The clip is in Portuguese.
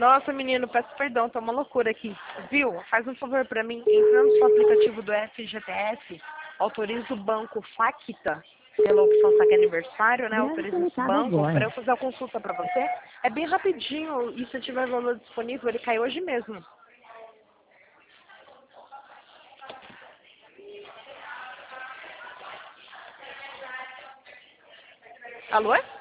Nossa, menino, peço perdão, tá uma loucura aqui. Viu? Faz um favor pra mim, entra no seu aplicativo do FGTS, autoriza o banco Facta, pela opção saque aniversário, né? Grave Autoriza esse conectado banco pra eu agora. fazer a consulta pra você. É bem rapidinho e se tiver valor disponível, ele cai hoje mesmo. Alô?